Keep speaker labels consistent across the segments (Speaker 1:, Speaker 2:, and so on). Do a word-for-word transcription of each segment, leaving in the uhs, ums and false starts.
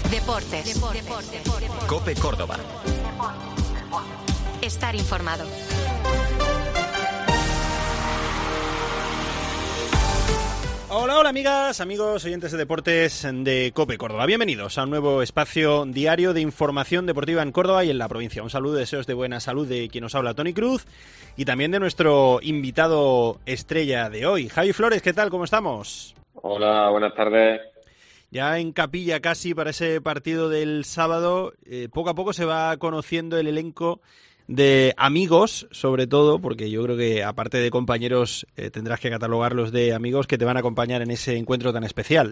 Speaker 1: Deportes. Deportes.
Speaker 2: COPE Córdoba.
Speaker 1: Estar informado.
Speaker 3: Hola, hola amigas, amigos, oyentes de deportes de COPE Córdoba. Bienvenidos a un nuevo espacio diario de información deportiva en Córdoba y en la provincia. Un saludo, deseos de buena salud de quien nos habla, Tony Cruz, y también de nuestro invitado estrella de hoy, Javi Flores. ¿Qué tal? ¿Cómo estamos?
Speaker 4: Hola, buenas tardes.
Speaker 3: Ya en capilla casi para ese partido del sábado. Eh, poco a poco se va conociendo el elenco de amigos, sobre todo, porque yo creo que aparte de compañeros eh, tendrás que catalogarlos de amigos que te van a acompañar en ese encuentro tan especial.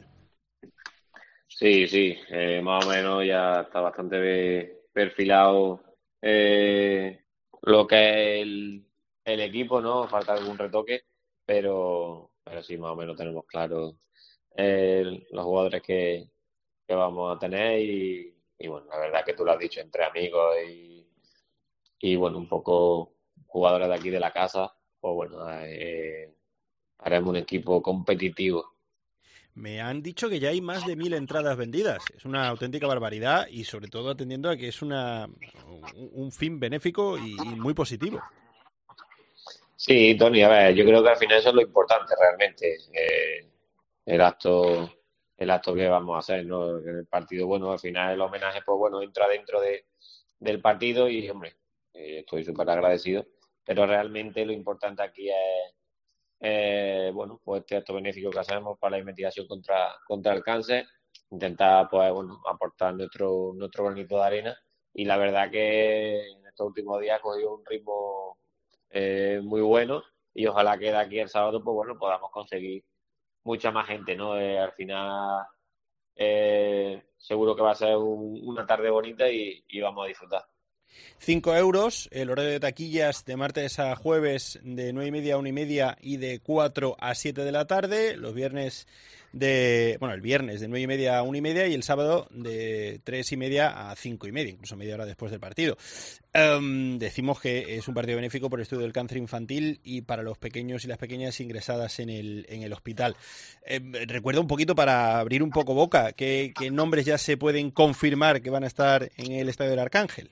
Speaker 4: Sí, sí, eh, más o menos ya está bastante perfilado eh, lo que es el, el equipo, ¿no? Falta algún retoque, pero, pero sí, más o menos tenemos claro eh, los jugadores que, que vamos a tener y, y bueno, la verdad que tú lo has dicho, entre amigos y, y bueno, un poco jugadores de aquí de la casa, pues bueno, eh, haremos un equipo competitivo.
Speaker 3: Me han dicho que ya hay más de mil entradas vendidas. Es una auténtica barbaridad y sobre todo atendiendo a que es una un, un fin benéfico y, y muy positivo.
Speaker 4: Sí, Tony, a ver, yo creo que al final eso es lo importante realmente, eh, el acto, el acto que vamos a hacer, ¿no? En el partido, bueno, al final el homenaje, pues bueno, entra dentro de, del partido y, hombre, eh, estoy súper agradecido, pero realmente lo importante aquí es, eh, bueno, pues este acto benéfico que hacemos para la investigación contra, contra el cáncer, intentar, pues bueno, aportar nuestro, nuestro granito de arena y la verdad que en estos últimos días ha cogido un ritmo eh, muy bueno y ojalá que de aquí el sábado pues bueno podamos conseguir mucha más gente, ¿no? Eh, al final eh, seguro que va a ser un, una tarde bonita y, y vamos a disfrutar.
Speaker 3: Cinco euros, el horario de taquillas de martes a jueves de nueve y media a una y media y de cuatro a siete de la tarde, los viernes de, bueno, el viernes de nueve y media a una y media y el sábado de tres y media a cinco y media, incluso media hora después del partido. Um, decimos que es un partido benéfico por el estudio del cáncer infantil y para los pequeños y las pequeñas ingresadas en el, en el hospital. Eh, recuerda un poquito para abrir un poco boca, ¿qué, qué nombres ya se pueden confirmar que van a estar en el Estadio del Arcángel?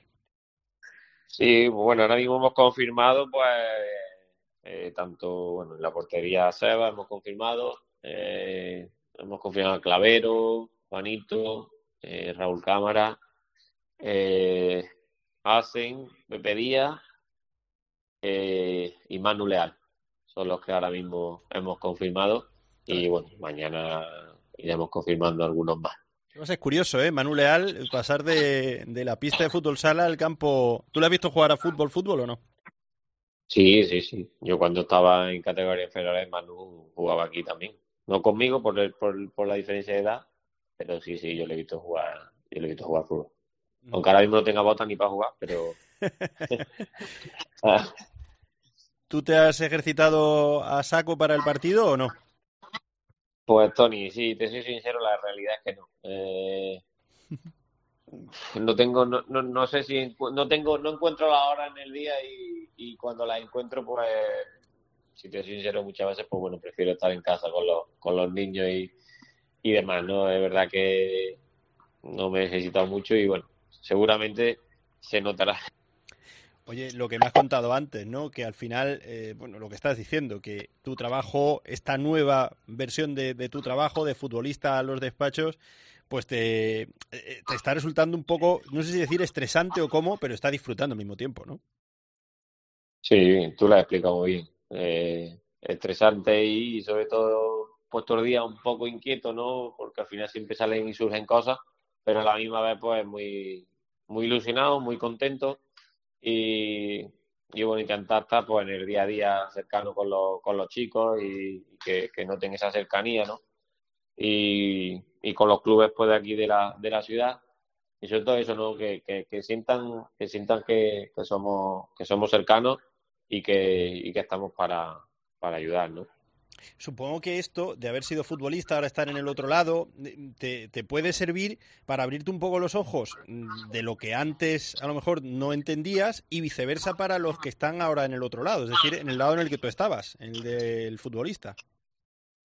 Speaker 4: Sí, bueno, ahora mismo hemos confirmado, pues, eh, tanto, bueno, en la portería Seba hemos confirmado, eh, hemos confirmado a Clavero, Juanito, eh, Raúl Cámara, eh, Asen, Pepe Díaz eh, y Manu Leal. Son los que ahora mismo hemos confirmado y, bueno, mañana iremos confirmando algunos más.
Speaker 3: Es curioso, ¿eh? Manu Leal, pasar de, de la pista de fútbol sala al campo. ¿Tú le has visto jugar a fútbol, fútbol o no?
Speaker 4: Sí, sí, sí. Yo cuando estaba en categorías inferiores, Manu jugaba aquí también. No conmigo por, el, por, por la diferencia de edad, pero sí, sí, yo le he visto jugar, yo le he visto jugar fútbol. Aunque ahora mismo no tenga botas ni para jugar, pero...
Speaker 3: ¿Tú te has ejercitado a saco para el partido o no?
Speaker 4: Pues Tony, sí, te soy sincero, la realidad es que no. Eh, no tengo, no, no, no sé si no tengo, no encuentro la hora en el día y, y cuando la encuentro, pues, si te soy sincero, muchas veces, pues bueno, prefiero estar en casa con los, con los niños y, y demás, ¿no? Es verdad que no me he necesitado mucho y bueno, seguramente se notará.
Speaker 3: Oye, lo que me has contado antes, ¿no? Que al final, eh, bueno, lo que estás diciendo, que tu trabajo, esta nueva versión de, de tu trabajo, de futbolista a los despachos, pues te, eh, te está resultando un poco, no sé si decir estresante o cómo, pero está disfrutando al mismo tiempo, ¿no?
Speaker 4: Sí, tú lo has explicado muy bien. Eh, estresante y sobre todo, pues todos los días un poco inquieto, ¿no? Porque al final siempre salen y surgen cosas, pero a la misma vez, pues muy, muy ilusionado, muy contento. Y, y bueno, intentar estar pues en el día a día cercano con los, con los chicos y, y que, que noten esa cercanía, ¿no? Y, y con los clubes pues de aquí de la, de la ciudad y sobre todo eso, ¿no? Que, que, que sientan, que sientan que, que somos, que somos cercanos y que, y que estamos para, para ayudar, ¿no?
Speaker 3: Supongo que esto, de haber sido futbolista, ahora estar en el otro lado, te, te puede servir para abrirte un poco los ojos de lo que antes a lo mejor no entendías y viceversa para los que están ahora en el otro lado, es decir, en el lado en el que tú estabas, en el del futbolista.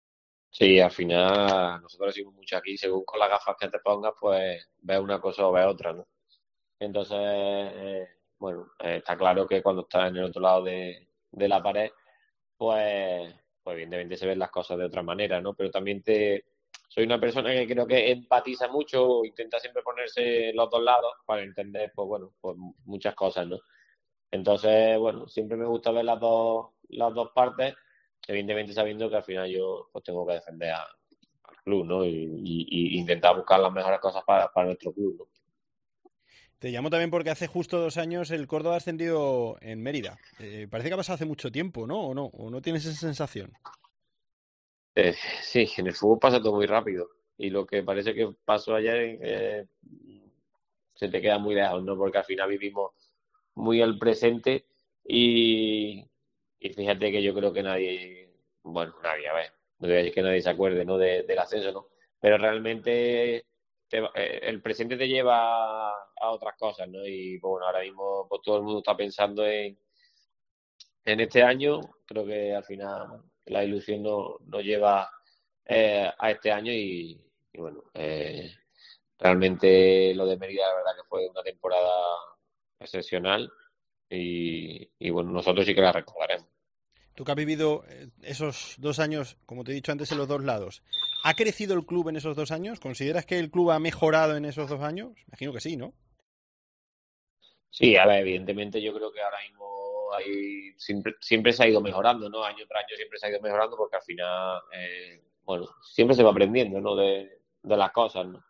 Speaker 4: Sí, al final nosotros decimos mucho aquí, según con las gafas que te pongas, pues ves una cosa o ves otra, ¿no? Entonces, eh, bueno, eh, está claro que cuando estás en el otro lado de, de la pared, pues, pues evidentemente se ven las cosas de otra manera, ¿no? Pero también te, soy una persona que creo que empatiza mucho, intenta siempre ponerse en los dos lados para entender, pues bueno, pues muchas cosas, ¿no? Entonces, bueno, siempre me gusta ver las dos, las dos partes, evidentemente sabiendo que al final yo pues tengo que defender a- al club, ¿no? Y, y- y intentar buscar las mejores cosas para, para nuestro club, ¿no?
Speaker 3: Te llamo también porque hace justo dos años el Córdoba ha ascendido en Mérida. Eh, parece que ha pasado hace mucho tiempo, ¿no? ¿O no? ¿O no tienes esa sensación?
Speaker 4: Eh, sí, en el fútbol pasa todo muy rápido y lo que parece que pasó ayer eh, se te queda muy lejos, ¿no? Porque al final vivimos muy al presente y, y fíjate que yo creo que nadie, bueno, nadie, a ver, no voy a decir que nadie se acuerde, ¿no? De- del ascenso, ¿no? Pero realmente te va- eh, el presente te lleva a, a otras cosas, ¿no? Y pues, bueno, ahora mismo pues, todo el mundo está pensando en, en este año, creo que al final bueno, la ilusión no- nos lleva eh, a este año y, y bueno, eh, realmente lo de Mérida, la verdad que fue una temporada excepcional y, y bueno, nosotros sí que la recordaremos.
Speaker 3: Tú que has vivido eh, esos dos años, como te he dicho antes, en los dos lados. ¿Ha crecido el club en esos dos años? ¿Consideras que el club ha mejorado en esos dos años? Imagino que sí, ¿no?
Speaker 4: Sí, a ver, evidentemente yo creo que ahora mismo hay, siempre, siempre se ha ido mejorando, ¿no? Año tras año siempre se ha ido mejorando porque al final, eh, bueno, siempre se va aprendiendo, ¿no? De, de las cosas, ¿no?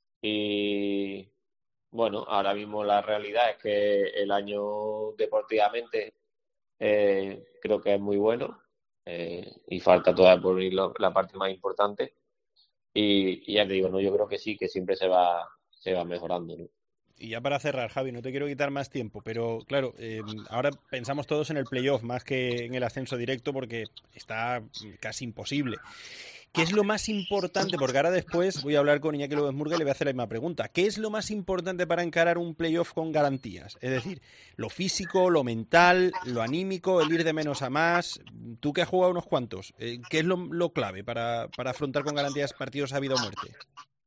Speaker 4: Y bueno, ahora mismo la realidad es que el año deportivamente eh, creo que es muy bueno eh, y falta todavía por ir lo- la parte más importante. Y, y ya te digo, no, yo creo que sí, que siempre se va, se va mejorando, ¿no?
Speaker 3: Y ya para cerrar, Javi, no te quiero quitar más tiempo, pero claro, eh, ahora pensamos todos en el playoff más que en el ascenso directo porque está casi imposible. ¿Qué es lo más importante? Porque ahora después voy a hablar con Iñaki López Murga y le voy a hacer la misma pregunta. ¿Qué es lo más importante para encarar un playoff con garantías? Es decir, lo físico, lo mental, lo anímico, el ir de menos a más. Tú que has jugado unos cuantos, eh, ¿qué es lo, lo clave para, para afrontar con garantías partidos a vida o muerte?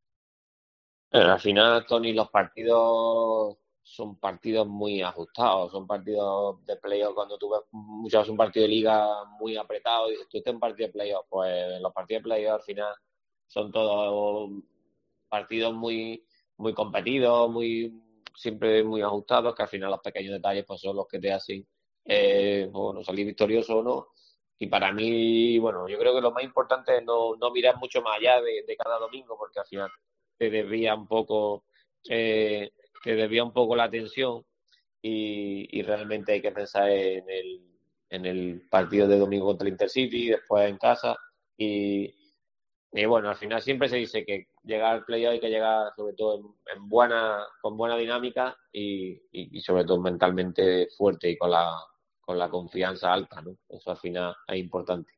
Speaker 4: Pero al final, Tony, los partidos son partidos muy ajustados, son partidos de playoff. Cuando tú ves muchas veces un partido de liga muy apretado y dices, tú estás en partido de playoff, pues los partidos de playoff al final son todos partidos muy, muy competidos, muy, siempre muy ajustados, que al final los pequeños detalles pues son los que te hacen eh, bueno, salir victorioso o no. Y para mí, bueno, yo creo que lo más importante es no, no mirar mucho más allá de, de cada domingo, porque al final te desvía un poco, eh, te desvía un poco la atención y, y realmente hay que pensar en el, en el partido de domingo contra el Intercity, después en casa y, y bueno, al final siempre se dice que llegar al playoff hay que llegar sobre todo en, en buena, con buena dinámica y, y, y sobre todo mentalmente fuerte y con la, con la confianza alta, ¿no? Eso al final es importante.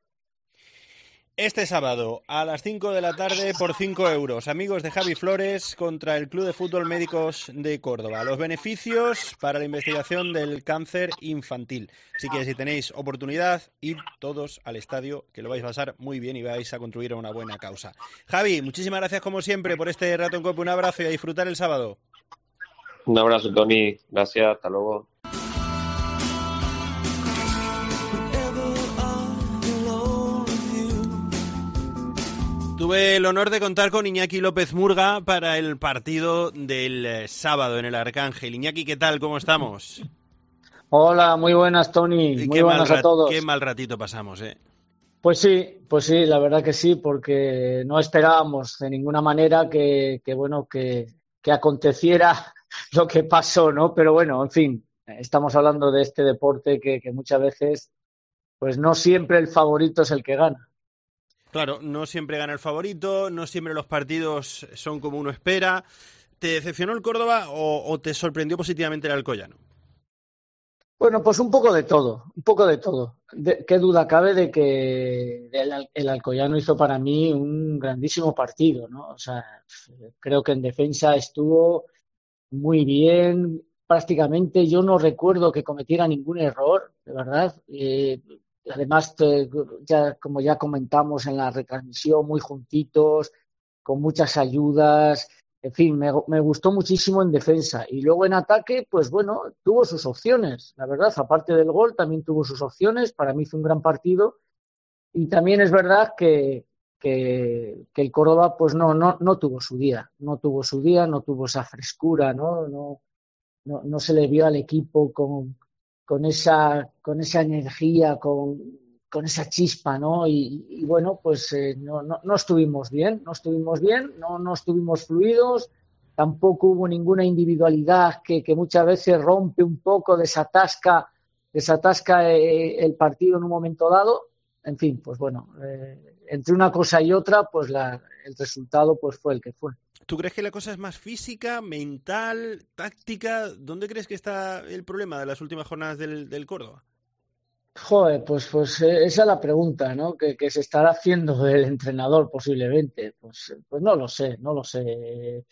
Speaker 3: Este sábado a las cinco de la tarde por cinco euros. Amigos de Javi Flores contra el Club de Fútbol Médicos de Córdoba. Los beneficios para la investigación del cáncer infantil. Así que si tenéis oportunidad, id todos al estadio, que lo vais a pasar muy bien y vais a contribuir a una buena causa. Javi, muchísimas gracias como siempre por este rato en Cope. Un abrazo y a disfrutar el sábado.
Speaker 4: Un abrazo, Tony. Gracias. Hasta luego.
Speaker 3: Tuve el honor de contar con Iñaki López Murga para el partido del eh, sábado en el Arcángel. Iñaki, ¿qué tal? ¿Cómo estamos?
Speaker 2: Hola, muy buenas, Tony.
Speaker 3: Y
Speaker 2: Muy
Speaker 3: qué mal,
Speaker 2: buenas a
Speaker 3: rat- qué
Speaker 2: todos.
Speaker 3: mal ratito pasamos, ¿eh?
Speaker 2: Pues sí, pues sí, la verdad que sí, porque no esperábamos de ninguna manera que, que bueno, que, que aconteciera lo que pasó, ¿no? Pero bueno, en fin, estamos hablando de este deporte que, que muchas veces, pues no siempre el favorito es el que gana.
Speaker 3: Claro, no siempre gana el favorito, no siempre los partidos son como uno espera. ¿Te decepcionó el Córdoba o, o te sorprendió positivamente el Alcoyano?
Speaker 2: Bueno, pues un poco de todo, un poco de todo. De- qué duda cabe de que el, Al- el Alcoyano hizo para mí un grandísimo partido, ¿no? O sea, creo que en defensa estuvo muy bien. Prácticamente yo no recuerdo que cometiera ningún error, de verdad. Eh, además, te, ya, como ya comentamos en la retransmisión, muy juntitos, con muchas ayudas. En fin, me, me gustó muchísimo en defensa. Y luego en ataque, pues bueno, tuvo sus opciones. La verdad, aparte del gol, también tuvo sus opciones. Para mí fue un gran partido. Y también es verdad que, que, que el Córdoba, pues no, no, no tuvo su día. No tuvo su día, no tuvo esa frescura, ¿no? No, no, no se le vio al equipo con, con esa, con esa energía, con, con esa chispa, ¿no? Y, y bueno, pues eh, no, no, no estuvimos bien, no estuvimos bien, no, no estuvimos fluidos, tampoco hubo ninguna individualidad que, que muchas veces rompe un poco, desatasca, desatasca eh, el partido en un momento dado. En fin, pues bueno, eh, entre una cosa y otra, pues la, el resultado pues fue el que fue.
Speaker 3: ¿Tú crees que la cosa es más física, mental, táctica? ¿Dónde crees que está el problema de las últimas jornadas del, del Córdoba?
Speaker 2: Joder, pues, pues eh, esa es la pregunta, ¿no? Que, que se estará haciendo el entrenador posiblemente. Pues, pues no lo sé, no lo sé. Eh,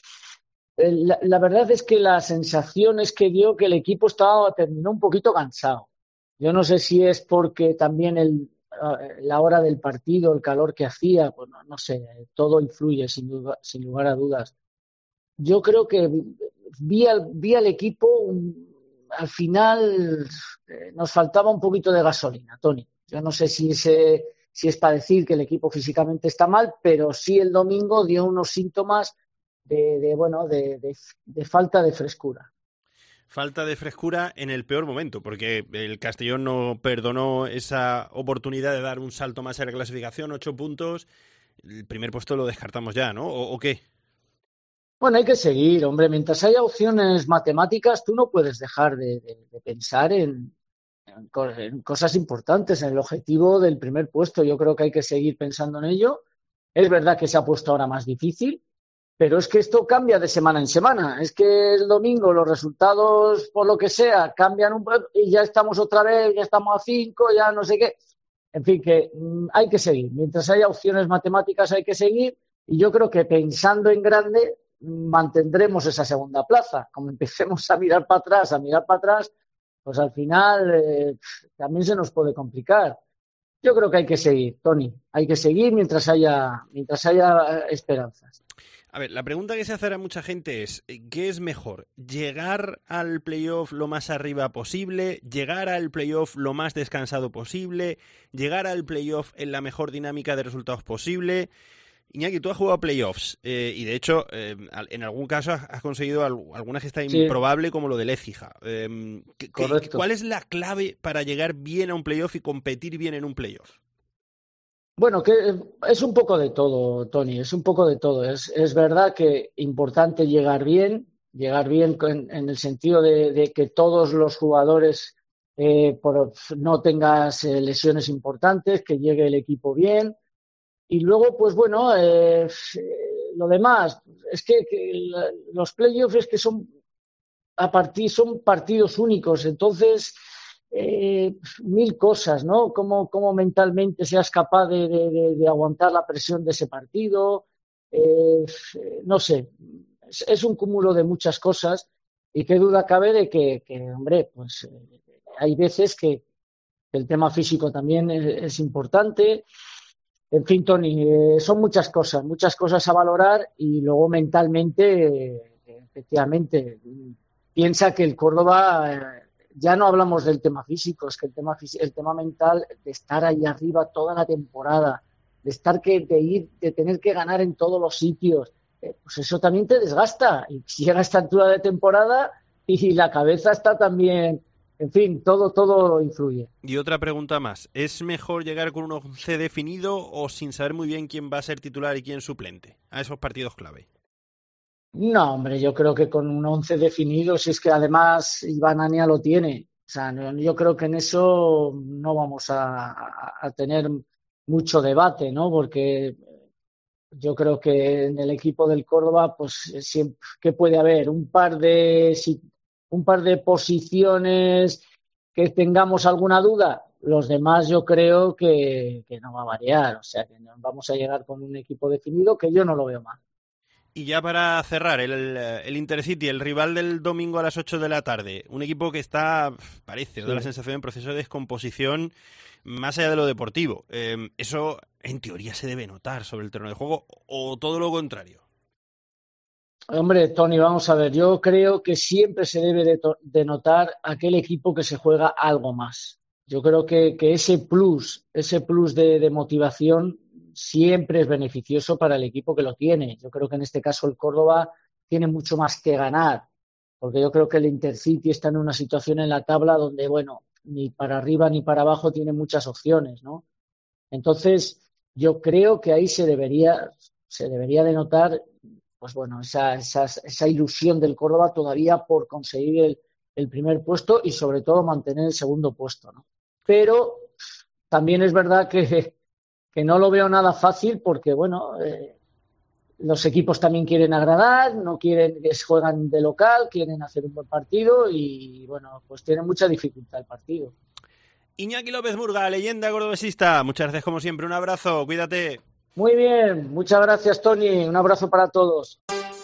Speaker 2: La, la verdad es que la sensación es que dio que el equipo estaba, terminó un poquito cansado. Yo no sé si es porque también el, la hora del partido, el calor que hacía, pues no, no sé, todo influye sin duda, sin lugar a dudas. Yo creo que vi al, vi al equipo, un, al final eh, nos faltaba un poquito de gasolina, Tony. Yo no sé si, ese, si es para decir que el equipo físicamente está mal, pero sí el domingo dio unos síntomas de, de bueno, de, de, de falta de frescura.
Speaker 3: Falta de frescura en el peor momento, porque el Castellón no perdonó esa oportunidad de dar un salto más en la clasificación, ocho puntos. El primer puesto lo descartamos ya, ¿no? ¿O, o qué?
Speaker 2: Bueno, hay que seguir, hombre. Mientras haya opciones matemáticas, tú no puedes dejar de, de, de pensar en, en, en cosas importantes, en el objetivo del primer puesto. Yo creo que hay que seguir pensando en ello. Es verdad que se ha puesto ahora más difícil, pero es que esto cambia de semana en semana. Es que el domingo los resultados, por lo que sea, cambian un poco y ya estamos otra vez, ya estamos a cinco, ya no sé qué. En fin, que mmm, hay que seguir. Mientras haya opciones matemáticas hay que seguir y yo creo que pensando en grande mantendremos esa segunda plaza. Como empecemos a mirar para atrás, a mirar para atrás, pues al final eh, también se nos puede complicar. Yo creo que hay que seguir, Tony. Hay que seguir mientras haya, mientras haya esperanzas.
Speaker 3: A ver, la pregunta que se hace a mucha gente es, ¿qué es mejor? ¿Llegar al playoff lo más arriba posible? ¿Llegar al playoff lo más descansado posible? ¿Llegar al playoff en la mejor dinámica de resultados posible? Iñaki, tú has jugado playoffs eh, y de hecho eh, en algún caso has conseguido alguna gesta sí. improbable como lo del Écija. Eh, ¿Cuál es la clave para llegar bien a un playoff y competir bien en un playoff?
Speaker 2: Bueno, que es un poco de todo, Tony, es un poco de todo. Es, es verdad que es importante llegar bien, llegar bien en, en el sentido de, de que todos los jugadores eh, por, no tengas eh, lesiones importantes, que llegue el equipo bien. Y luego, pues bueno, eh, lo demás, es que, que los playoffs es que son a partir, son partidos únicos, entonces eh, mil cosas, ¿no? Cómo, cómo mentalmente seas capaz de, de, de aguantar la presión de ese partido, eh, no sé, es, es un cúmulo de muchas cosas y qué duda cabe de que, que hombre, pues eh, hay veces que el tema físico también es, es importante. En fin, Tony, eh, son muchas cosas, muchas cosas a valorar y luego mentalmente, eh, efectivamente, piensa que el Córdoba, eh, ya no hablamos del tema físico, es que el tema, el tema mental de estar ahí arriba toda la temporada, de estar que, de ir, de tener que ganar en todos los sitios, eh, pues eso también te desgasta. Y llega a esta altura de temporada y la cabeza está también. En fin, todo, todo influye.
Speaker 3: Y otra pregunta más. ¿Es mejor llegar con un once definido o sin saber muy bien quién va a ser titular y quién suplente a esos partidos clave?
Speaker 2: No, hombre, yo creo que con un once definido, si es que además Iván Ania lo tiene. O sea, yo creo que en eso no vamos a, a, a tener mucho debate, ¿no? Porque yo creo que en el equipo del Córdoba, pues siempre que puede haber un par de... Si, un par de posiciones que tengamos alguna duda, los demás yo creo que, que no va a variar, o sea que nos vamos a llegar con un equipo definido que yo no lo veo mal.
Speaker 3: Y ya para cerrar, el, el Intercity, el rival del domingo a las ocho de la tarde, un equipo que está, parece, sí, da la sensación en proceso de descomposición más allá de lo deportivo. Eh, eso, en teoría, se debe notar sobre el terreno de juego, o todo lo contrario.
Speaker 2: Hombre, Tony, vamos a ver, yo creo que siempre se debe de, de notar aquel equipo que se juega algo más. Yo creo que, que ese plus, ese plus de, de motivación siempre es beneficioso para el equipo que lo tiene. Yo creo que en este caso el Córdoba tiene mucho más que ganar, porque yo creo que el Intercity está en una situación en la tabla donde, bueno, ni para arriba ni para abajo tiene muchas opciones, ¿no? Entonces, yo creo que ahí se debería, se debería de notar, pues bueno, esa, esa, esa ilusión del Córdoba todavía por conseguir el, el primer puesto y sobre todo mantener el segundo puesto, ¿no? Pero también es verdad que que no lo veo nada fácil porque, bueno, eh, los equipos también quieren agradar, no quieren que juegan de local, quieren hacer un buen partido y, bueno, pues tiene mucha dificultad el partido.
Speaker 3: Iñaki López Murga, leyenda cordobesista, muchas gracias como siempre, un abrazo, cuídate.
Speaker 2: Muy bien, muchas gracias, Tony, un abrazo para todos.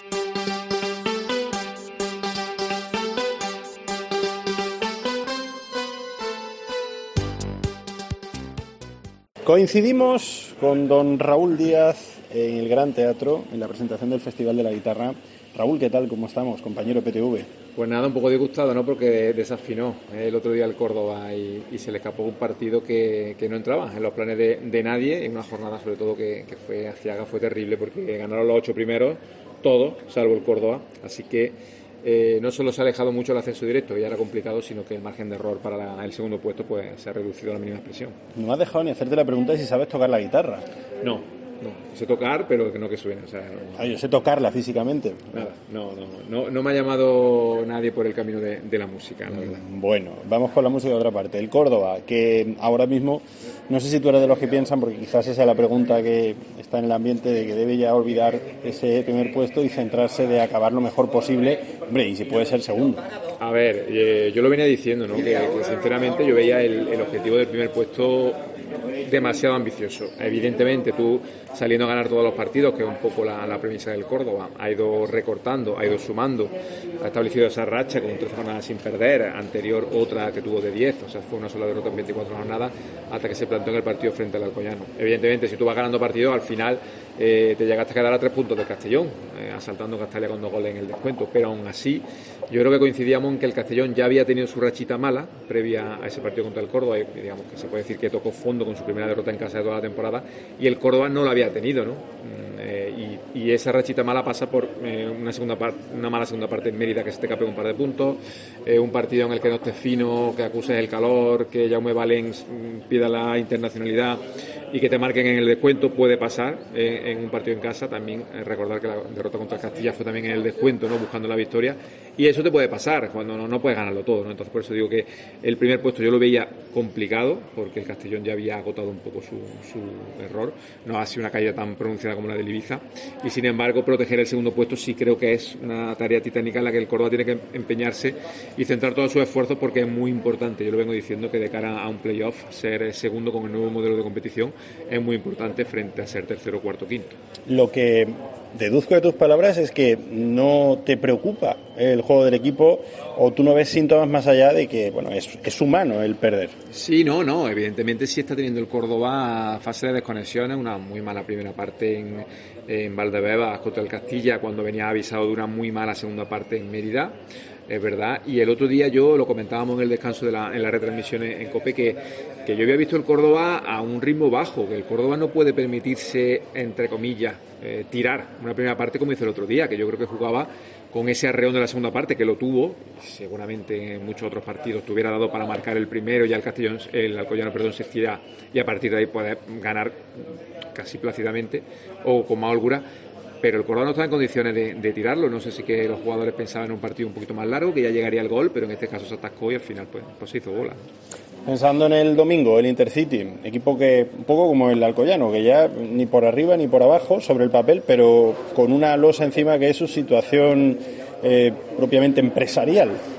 Speaker 5: Coincidimos con don Raúl Díaz en el Gran Teatro, en la presentación del Festival de la Guitarra. Raúl, ¿qué tal? ¿Cómo estamos, compañero P T V?
Speaker 6: Pues nada, un poco disgustado, ¿no? Porque desafinó el otro día el Córdoba y, y se le escapó un partido que, que no entraba en los planes de, de nadie, en una jornada sobre todo que, que fue aciaga, fue terrible porque ganaron los ocho primeros, todos, salvo el Córdoba, así que Eh, no solo se ha alejado mucho el ascenso directo, ya era complicado, sino que el margen de error para la, el segundo puesto pues se ha reducido a la mínima expresión.
Speaker 5: No me has dejado ni hacerte la pregunta de si sabes tocar la guitarra.
Speaker 6: No, no, sé tocar, pero que no que suene. O sea, no,
Speaker 5: ah, yo sé tocarla físicamente.
Speaker 6: Nada, no, no, no, no me ha llamado nadie por el camino de, de la música, la verdad.
Speaker 5: Bueno, vamos con la música de otra parte. El Córdoba, que ahora mismo, no sé si tú eres de los que piensan, porque quizás esa es la pregunta que está en el ambiente, de que debe ya olvidar ese primer puesto y centrarse de acabar lo mejor posible, hombre, y si puede ser segundo.
Speaker 6: A ver, eh, yo lo venía diciendo, ¿no? que, que sinceramente yo veía el, el objetivo del primer puesto demasiado ambicioso. Evidentemente tú saliendo a ganar todos los partidos, que es un poco la, la premisa del Córdoba, ha ido recortando, ha ido sumando, ha establecido esa racha con trece jornadas sin perder, anterior otra que tuvo de diez, o sea fue una sola derrota en veinticuatro jornadas hasta que se plantó en el partido frente al Alcoyano. Evidentemente si tú vas ganando partidos al final eh, te llegaste a quedar a tres puntos del Castellón, eh, asaltando Castalia con dos goles en el descuento, pero aún así yo creo que coincidíamos en que el Castellón ya había tenido su rachita mala previa a ese partido contra el Córdoba y digamos que se puede decir que tocó fondo con su primera derrota en casa de toda la temporada y el Córdoba no la había tenido, ¿no? Eh, y, y esa rachita mala pasa por eh, una segunda parte, una mala segunda parte en Mérida que se te cape un par de puntos, eh, un partido en el que no estés fino, que acuses el calor, que Jaume Valens pida la internacionalidad y que te marquen en el descuento, puede pasar eh, en un partido en casa. También eh, recordar que la derrota contra el Castilla fue también en el descuento, ¿no? Buscando la victoria, y eso te puede pasar cuando no, no puedes ganarlo todo, ¿no? Entonces por eso digo que el primer puesto yo lo veía complicado porque el Castellón ya había agotado un poco su, su error, no ha sido una caída tan pronunciada como la del Ibiza, y sin embargo proteger el segundo puesto sí creo que es una tarea titánica en la que el Córdoba tiene que empeñarse y centrar todos sus esfuerzos porque es muy importante. Yo lo vengo diciendo que de cara a un playoff ser segundo con el nuevo modelo de competición es muy importante frente a ser tercero, cuarto, quinto.
Speaker 5: Lo que deduzco de tus palabras es que no te preocupa el juego del equipo, o tú no ves síntomas más allá de que, bueno, es, es humano el perder.
Speaker 6: Sí, no, no, evidentemente sí está teniendo el Córdoba fase de desconexiones, una muy mala primera parte en, en Valdebebas contra el Castilla, cuando venía avisado de una muy mala segunda parte en Mérida. Es verdad, y el otro día yo lo comentábamos en el descanso de la, en la retransmisión en COPE, que, que yo había visto el Córdoba a un ritmo bajo, que el Córdoba no puede permitirse, entre comillas, eh, tirar una primera parte como hizo el otro día, que yo creo que jugaba con ese arreón de la segunda parte, que lo tuvo, seguramente en muchos otros partidos te hubiera dado para marcar el primero, ya el Castellón, el Alcoyano, perdón, se estira y a partir de ahí poder ganar casi plácidamente o con más holgura. Pero el Córdoba no está en condiciones de, de tirarlo. No sé si que los jugadores pensaban en un partido un poquito más largo, que ya llegaría el gol, pero en este caso se atascó y al final pues, pues se hizo bola.
Speaker 5: Pensando en el domingo, el Intercity, equipo que un poco como el Alcoyano, que ya ni por arriba ni por abajo sobre el papel, pero con una losa encima que es su situación eh, propiamente empresarial.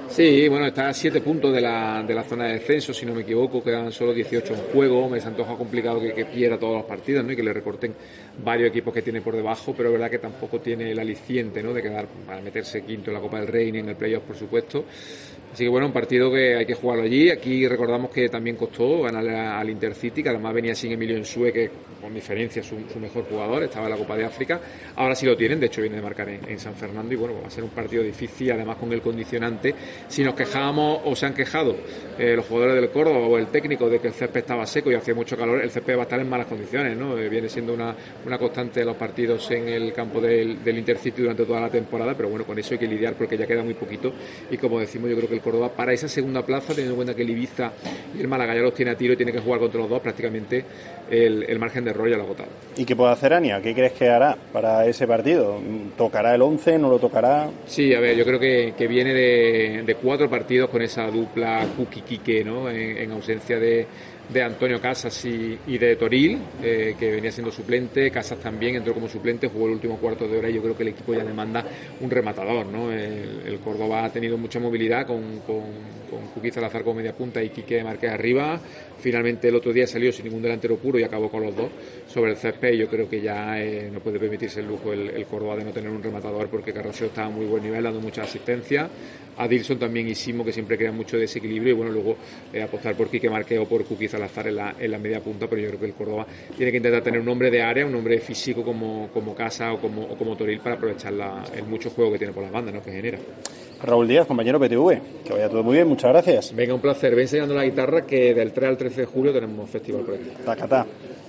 Speaker 6: Sí, bueno, está a siete puntos de la, de la zona de descenso, si no me equivoco, quedan solo dieciocho en juego. Me se antoja complicado que, que pierda todos los partidos, ¿no? Y que le recorten varios equipos que tiene por debajo, pero es verdad que tampoco tiene el aliciente, ¿no? De quedar para meterse quinto en la Copa del Rey ni en el playoff, por supuesto. Así que bueno, un partido que hay que jugarlo allí. Aquí recordamos que también costó ganarle al Intercity, que además venía sin Emilio Nsue, que con diferencia es su, su mejor jugador, estaba en la Copa de África. Ahora sí lo tienen, de hecho viene de marcar en, en San Fernando y bueno, va a ser un partido difícil, además con el condicionante. Si nos quejábamos o se han quejado eh, los jugadores del Córdoba o el técnico de que el césped estaba seco y hacía mucho calor, el césped va a estar en malas condiciones, ¿no? Eh, viene siendo una, una constante de los partidos en el campo del, del Intercity durante toda la temporada, pero bueno, con eso hay que lidiar porque ya queda muy poquito y como decimos, yo creo que el Córdoba para esa segunda plaza, teniendo en cuenta que el Ibiza y el Málaga ya los tiene a tiro y tiene que jugar contra los dos, prácticamente el, el margen de error ya lo ha agotado.
Speaker 5: ¿Y qué puede hacer Ania? ¿Qué crees que hará para ese partido? ¿Tocará el once? ¿No lo tocará?
Speaker 6: Sí, a ver, yo creo que, que viene de, de cuatro partidos con esa dupla Kuki-Kike, ¿no? En, en ausencia de, de Antonio Casas y, y de Toril, eh, que venía siendo suplente. Casas también entró como suplente, jugó el último cuarto de hora y yo creo que el equipo ya demanda un rematador, ¿no? El, el Córdoba ha tenido mucha movilidad con, con, con Kuki Salazar como media punta y Quique Márquez arriba. Finalmente el otro día salió sin ningún delantero puro y acabó con los dos sobre el césped y yo creo que ya eh, no puede permitirse el lujo el, el Córdoba de no tener un rematador porque Carrasco está a muy buen nivel, dando mucha asistencia. A Dilson también y Simo, que siempre crean mucho desequilibrio y bueno, luego eh, apostar por Quique Márquez o por Kuki Salazar en la, en la media punta, pero yo creo que el Córdoba tiene que intentar tener un hombre de área, un hombre físico como, como Casa o como, o como Toril para aprovechar la, el mucho juego que tiene por las bandas, ¿no? Que genera.
Speaker 5: Raúl Díaz, compañero P T V, que vaya todo muy bien, muchas gracias.
Speaker 6: Venga, un placer, ve enseñando la guitarra que del tres al trece de julio tenemos festival por aquí.
Speaker 5: Tacatá.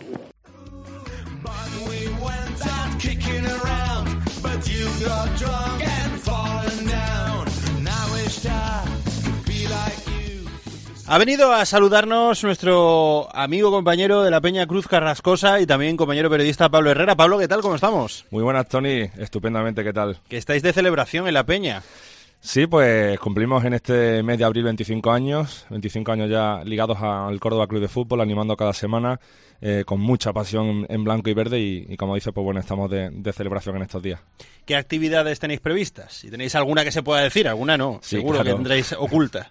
Speaker 3: Ha venido a saludarnos nuestro amigo compañero de la Peña Cruz Carrascosa y también compañero periodista Pablo Herrera. Pablo, ¿qué tal? ¿Cómo estamos?
Speaker 7: Muy buenas, Tony. Estupendamente, ¿qué tal?
Speaker 3: Que estáis de celebración en la Peña.
Speaker 7: Sí, pues cumplimos en este mes de abril veinticinco años, veinticinco años ya ligados al Córdoba Club de Fútbol, animando cada semana eh, con mucha pasión en blanco y verde y, y como dice, pues bueno, estamos de, de celebración en estos días. ¿Qué actividades tenéis previstas? Si tenéis alguna que se pueda decir, alguna no, sí, seguro claro. Que tendréis oculta.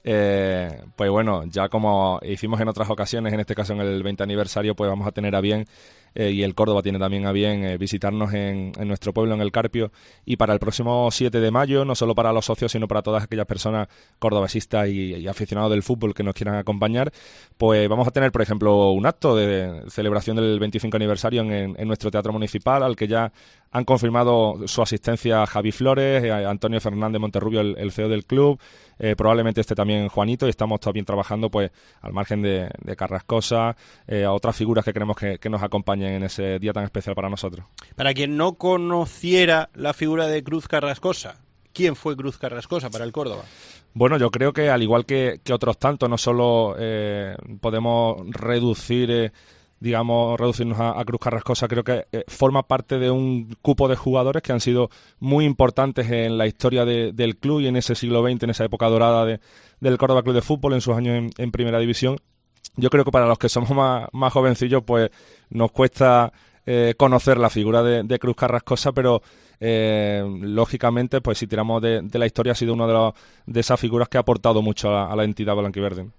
Speaker 7: Eh, pues bueno, ya como hicimos en otras ocasiones, en este caso en el veinte aniversario, pues vamos a tener a bien, eh, y el Córdoba tiene también a bien eh, visitarnos en, en nuestro pueblo, en el Carpio, y para el próximo siete de mayo, no solo para los socios, sino para todas aquellas personas cordobesistas y, y aficionados del fútbol que nos quieran acompañar, pues vamos a tener, por ejemplo, un acto de celebración del veinticinco aniversario en, en nuestro teatro municipal, al que ya han confirmado su asistencia Javi Flores, eh, Antonio Fernández Monterrubio, el, el C E O del club, eh, probablemente esté también Juanito, y estamos también trabajando pues al margen de, de Carrascosa, eh, a otras figuras que queremos que, que nos acompañen en ese día tan especial para nosotros. Para quien no conociera la figura de Cruz Carrascosa, ¿quién fue Cruz Carrascosa para el Córdoba? Bueno, yo creo que al igual que, que otros tantos, no solo eh, podemos reducir... Eh, digamos, reducirnos a, a Cruz Carrascosa, creo que eh, forma parte de un cupo de jugadores que han sido muy importantes en la historia de, del club y en ese siglo veinte, en esa época dorada de, del Córdoba Club de Fútbol, en sus años en, en Primera División. Yo creo que para los que somos más, más jovencillos, pues nos cuesta eh, conocer la figura de, de Cruz Carrascosa, pero eh, lógicamente, pues si tiramos de, de la historia, ha sido una de, los, de esas figuras que ha aportado mucho a, a la entidad blanquiverde.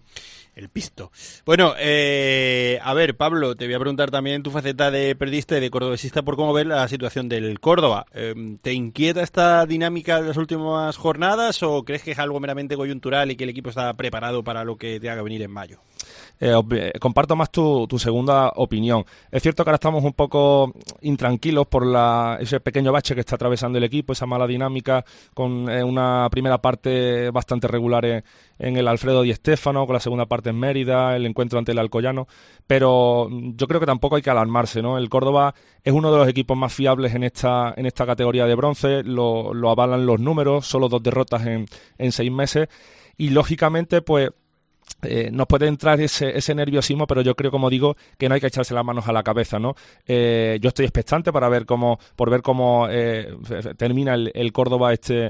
Speaker 7: El pisto. Bueno, eh, a ver, Pablo, te voy a preguntar también tu faceta de periodista y de cordobesista por cómo ves la situación del Córdoba. Eh, ¿Te inquieta esta dinámica de las últimas jornadas o crees que es algo meramente coyuntural y que el equipo está preparado para lo que tenga que venir en mayo? Eh, comparto más tu, tu segunda opinión. Es cierto que ahora estamos un poco intranquilos por la, ese pequeño bache que está atravesando el equipo, esa mala dinámica, con eh, una primera parte bastante regular en, en el Alfredo Di Stéfano, con la segunda parte en Mérida, el encuentro ante el Alcoyano, pero yo creo que tampoco hay que alarmarse, ¿no? El Córdoba es uno de los equipos más fiables en esta, en esta categoría de bronce, lo, lo avalan los números, solo dos derrotas en, en seis meses, y lógicamente, pues, Eh, nos puede entrar ese, ese nerviosismo, pero yo creo, como digo, que no hay que echarse las manos a la cabeza, ¿no? Eh, yo estoy expectante para ver cómo, por ver cómo eh, termina el, el Córdoba este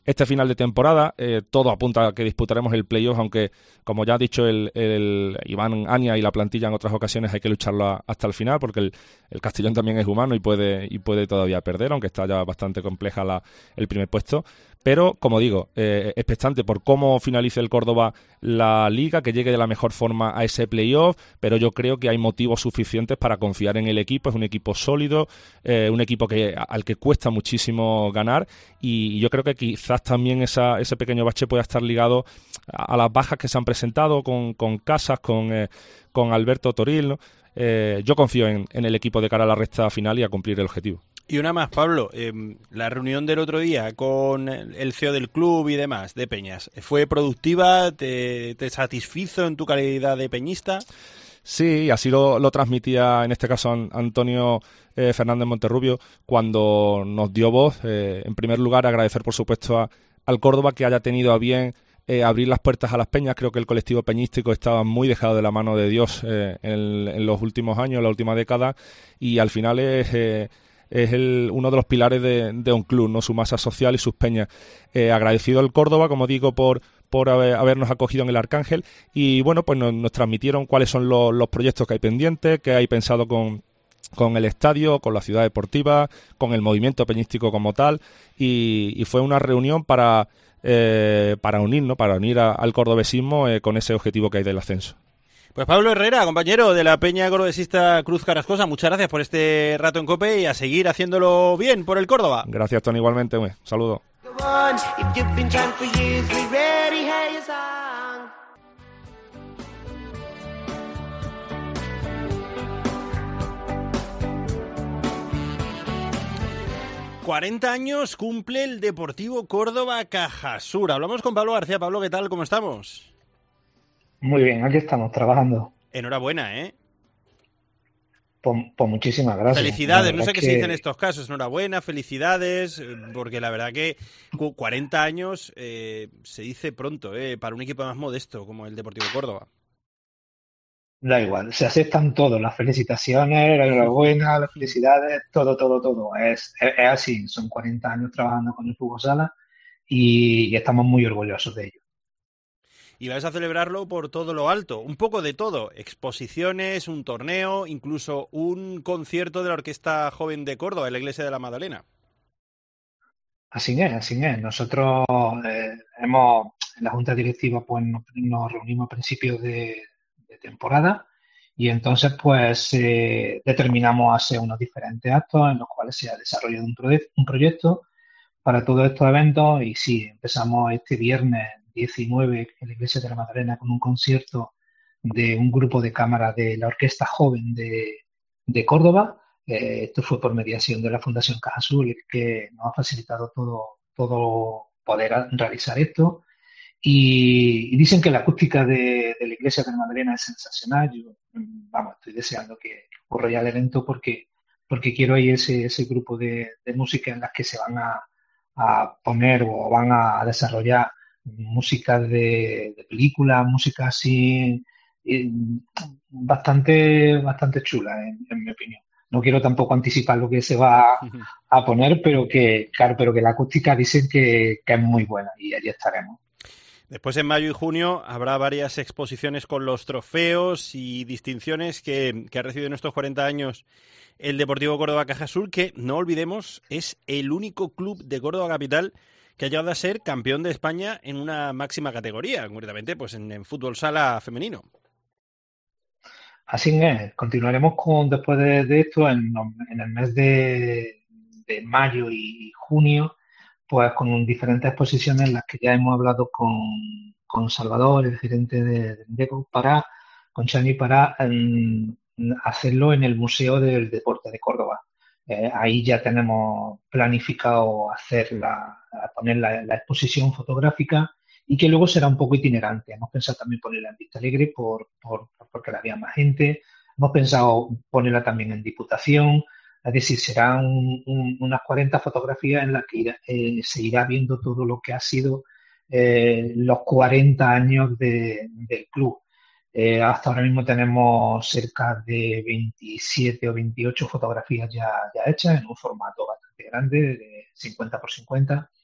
Speaker 7: este final de temporada. Eh, todo apunta a que disputaremos el playoff, aunque, como ya ha dicho el, el Iván Ania y la plantilla en otras ocasiones, hay que lucharlo hasta el final, porque el, el Castellón también es humano y puede, y puede todavía perder, aunque está ya bastante compleja la, el primer puesto. Pero, como digo, eh, expectante por cómo finalice el Córdoba la Liga, que llegue de la mejor forma a ese playoff, pero yo creo que hay motivos suficientes para confiar en el equipo. Es un equipo sólido, eh, un equipo que al que cuesta muchísimo ganar, y yo creo que quizás también esa, ese pequeño bache pueda estar ligado a, a las bajas que se han presentado con, con Casas, con, eh, con Alberto Toril, ¿no? Eh, yo confío en, en el equipo de cara a la recta final y a cumplir el objetivo.
Speaker 3: Y una más, Pablo, eh, la reunión del otro día con el C E O del club y demás, de Peñas, ¿fue productiva? ¿Te, te satisfizo en tu calidad de peñista?
Speaker 7: Sí, así lo, lo transmitía en este caso Antonio eh, Fernández Monterrubio cuando nos dio voz. Eh, en primer lugar, agradecer por supuesto a, al Córdoba que haya tenido a bien eh, abrir las puertas a las peñas. Creo que el colectivo peñístico estaba muy dejado de la mano de Dios eh, en, en los últimos años, en la última década, y al final es... Eh, es el, uno de los pilares de, de un club, ¿no? Su masa social y sus peñas. Eh, agradecido al Córdoba, como digo, por, por haber, habernos acogido en el Arcángel, y bueno, pues nos, nos transmitieron cuáles son los, los proyectos que hay pendientes, que hay pensado con, con el estadio, con la ciudad deportiva, con el movimiento peñístico como tal, y, y fue una reunión para, eh, para unir, ¿no? Para unir a, al cordobesismo eh, con ese objetivo que hay del ascenso.
Speaker 3: Pues Pablo Herrera, compañero de la Peña Cordobesista Cruz Carrascosa, muchas gracias por este rato en COPE y a seguir haciéndolo bien por el Córdoba.
Speaker 7: Gracias, Tony, igualmente. Un saludo.
Speaker 3: cuarenta años cumple el Deportivo Córdoba Cajasur. Hablamos con Pablo García. Pablo, ¿qué tal? ¿Cómo estamos?
Speaker 8: Muy bien, aquí estamos, trabajando.
Speaker 3: Enhorabuena, ¿eh?
Speaker 8: Pues, pues muchísimas gracias.
Speaker 3: Felicidades, no sé qué
Speaker 8: que...
Speaker 3: se dice en estos casos. Enhorabuena, felicidades, porque la verdad que cuarenta años eh, se dice pronto, ¿eh? Para un equipo más modesto como el Deportivo Córdoba.
Speaker 8: Da igual, se aceptan todos, las felicitaciones, la enhorabuena, las felicidades, todo, todo, todo. Es, es, es así, son cuarenta años trabajando con el fútbol sala y, y estamos muy orgullosos de ello.
Speaker 3: Y vais a celebrarlo por todo lo alto, un poco de todo, exposiciones, un torneo, incluso un concierto de la Orquesta Joven de Córdoba en la Iglesia de la Magdalena.
Speaker 8: Así es, así es. Nosotros eh, hemos, en la Junta Directiva, pues nos, nos reunimos a principios de, de temporada y entonces pues eh, determinamos hacer unos diferentes actos en los cuales se ha desarrollado un, proye- un proyecto para todos estos eventos y sí, empezamos este viernes diecinueve en la Iglesia de la Magdalena con un concierto de un grupo de cámara de la Orquesta Joven de, de Córdoba. Eh, esto fue por mediación de la Fundación Cajasur, que nos ha facilitado todo, todo poder realizar esto. Y, y dicen que la acústica de, de la Iglesia de la Magdalena es sensacional. Yo, vamos, estoy deseando que ocurra ya el evento porque, porque quiero ir ese, ese grupo de, de música en las que se van a, a poner o van a desarrollar música de, de películas, música así eh, bastante, bastante chula, en, en mi opinión. No quiero tampoco anticipar lo que se va a, a poner, pero que, claro, pero que la acústica dicen que, que es muy buena y allí estaremos.
Speaker 3: Después, en mayo y junio, habrá varias exposiciones con los trofeos y distinciones que, que ha recibido en estos cuarenta años el Deportivo Córdoba Cajasur, que, no olvidemos, es el único club de Córdoba capital que ha llegado a ser campeón de España en una máxima categoría, concretamente pues en, en fútbol sala femenino.
Speaker 8: Así es, continuaremos con después de, de esto en, en el mes de, de mayo y junio, pues con diferentes exposiciones en las que ya hemos hablado con, con Salvador, el gerente de, de Indeco, para, con Chani, para um, hacerlo en el Museo del Deporte de Córdoba. Eh, ahí ya tenemos planificado hacer la, poner la, la exposición fotográfica y que luego será un poco itinerante. Hemos pensado también ponerla en Vista Alegre por, por, porque la había más gente. Hemos pensado ponerla también en Diputación. Es decir, serán un, un, unas cuarenta fotografías en las que irá, eh, se irá viendo todo lo que ha sido eh, los cuarenta años de, del club. Eh, hasta ahora mismo tenemos cerca de veintisiete o veintiocho fotografías ya, ya hechas en un formato bastante grande, de cincuenta por cincuenta.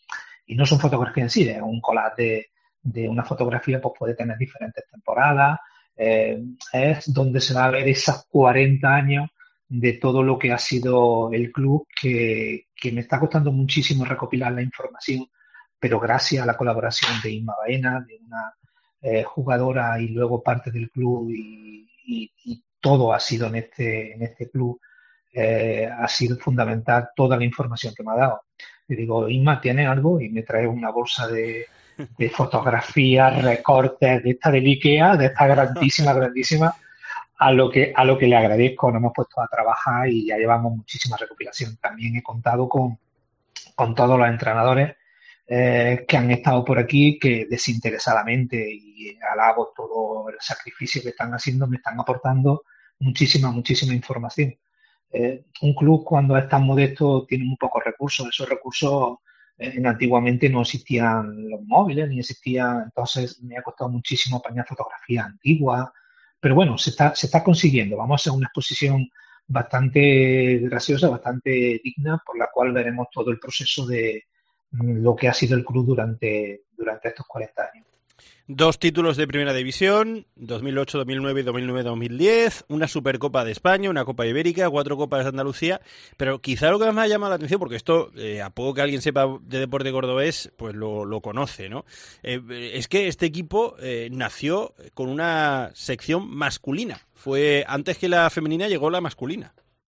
Speaker 8: y no son fotografías en sí, es un collage de, de una fotografía, pues puede tener diferentes temporadas, eh, es donde se va a ver esas cuarenta años de todo lo que ha sido el club, que, que me está costando muchísimo recopilar la información, pero gracias a la colaboración de Inma Baena, de una eh, jugadora y luego parte del club, y, y, y todo ha sido en este, en este club, eh, ha sido fundamental toda la información que me ha dado. Le digo, Inma, ¿tienes algo? Y me trae una bolsa de, de fotografías, recortes, de esta del IKEA, de esta grandísima, grandísima, a lo que a lo que le agradezco. Nos hemos puesto a trabajar y ya llevamos muchísima recopilación. También he contado con, con todos los entrenadores eh, que han estado por aquí, que desinteresadamente, y alabo todo el sacrificio que están haciendo, me están aportando muchísima, muchísima información. Eh, un club, cuando es tan modesto, tiene muy pocos recursos. Esos recursos, eh, antiguamente no existían los móviles, ni existían, entonces me ha costado muchísimo apañar fotografías antiguas, pero bueno, se está, se está consiguiendo. Vamos a hacer una exposición bastante graciosa, bastante digna, por la cual veremos todo el proceso de lo que ha sido el club durante, durante estos cuarenta años.
Speaker 3: Dos títulos de Primera División, dos mil ocho, dos mil nueve, dos mil nueve, dos mil diez, una Supercopa de España, una Copa Ibérica, cuatro Copas de Andalucía, pero quizá lo que más me ha llamado la atención, porque esto, eh, a poco que alguien sepa de deporte cordobés, pues lo, lo conoce, ¿no? Eh, es que este equipo eh, nació con una sección masculina. Fue antes que la femenina, llegó la masculina.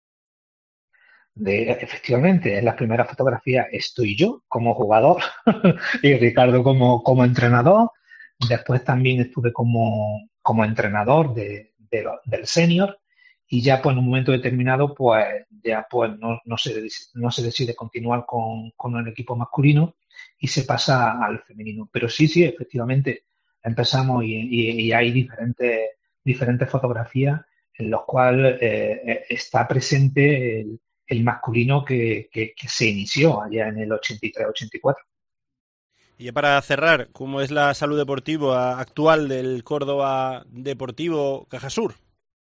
Speaker 8: De, efectivamente, en las primeras fotografías estoy yo como jugador y Ricardo como, como entrenador. Después también estuve como, como entrenador de, de lo, del senior, y ya pues en un momento determinado pues ya pues no, no, se, no se decide continuar con, con el equipo masculino y se pasa al femenino. Pero sí, sí, efectivamente empezamos y, y, y hay diferentes, diferentes fotografías en las cuales eh, está presente el, el masculino que, que, que se inició allá en el ochenta y tres ochenta y cuatro.
Speaker 3: Y para cerrar, ¿cómo es la salud deportiva actual del Córdoba Deportivo Cajasur?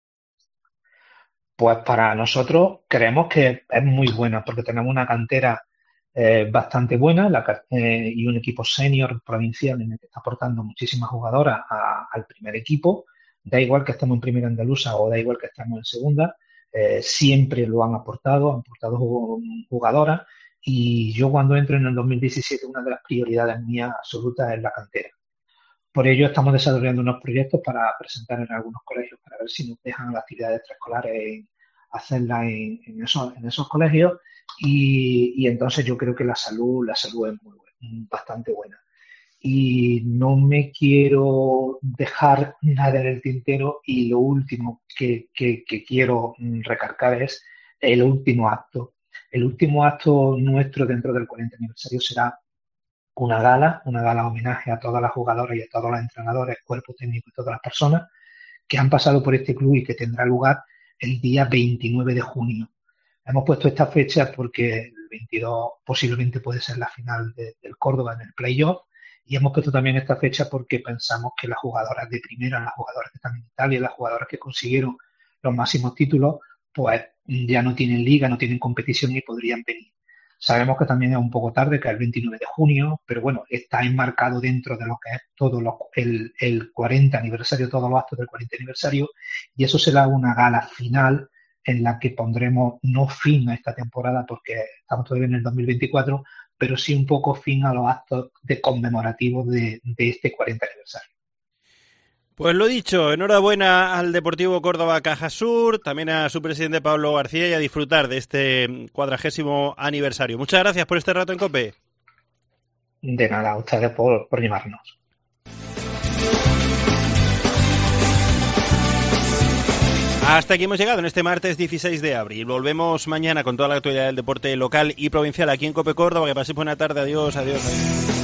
Speaker 8: Pues para nosotros creemos que es muy buena, porque tenemos una cantera eh, bastante buena la, eh, y un equipo senior provincial en el que está aportando muchísimas jugadoras a, al primer equipo. Da igual que estemos en primera andaluza o da igual que estemos en segunda, eh, siempre lo han aportado, han aportado jugadoras. Y yo cuando entro en el dos mil diecisiete, una de las prioridades mías absolutas es la cantera. Por ello estamos desarrollando unos proyectos para presentar en algunos colegios, para ver si nos dejan las actividades extraescolares en, hacerlas en, en, esos, en esos colegios, y, y entonces yo creo que la salud, la salud es muy buena, bastante buena. Y no me quiero dejar nada en el tintero, y lo último que, que, que quiero recalcar es el último acto. El último acto nuestro dentro del cuarenta aniversario será una gala, una gala homenaje a todas las jugadoras y a todos los entrenadores, cuerpo técnico y todas las personas que han pasado por este club, y que tendrá lugar el día veintinueve de junio. Hemos puesto esta fecha porque el veintidós posiblemente puede ser la final de, del Córdoba en el playoff, y hemos puesto también esta fecha porque pensamos que las jugadoras de primera, las jugadoras que están en Italia, las jugadoras que consiguieron los máximos títulos, pues ya no tienen liga, no tienen competición y podrían venir. Sabemos que también es un poco tarde, que es el veintinueve de junio, pero bueno, está enmarcado dentro de lo que es todo lo, el, el cuarenta aniversario, todos los actos del cuarenta aniversario, y eso será una gala final en la que pondremos no fin a esta temporada, porque estamos todavía en el dos mil veinticuatro, pero sí un poco fin a los actos de conmemorativos de, de este cuarenta aniversario.
Speaker 3: Pues lo dicho, enhorabuena al Deportivo Córdoba Cajasur, también a su presidente Pablo García, y a disfrutar de este cuadragésimo aniversario. Muchas gracias por este rato en COPE.
Speaker 8: De nada, a ustedes por, por llamarnos.
Speaker 3: Hasta aquí hemos llegado en este martes dieciséis de abril. Volvemos mañana con toda la actualidad del deporte local y provincial aquí en COPE Córdoba. Que paséis buena tarde. Adiós, adiós, adiós.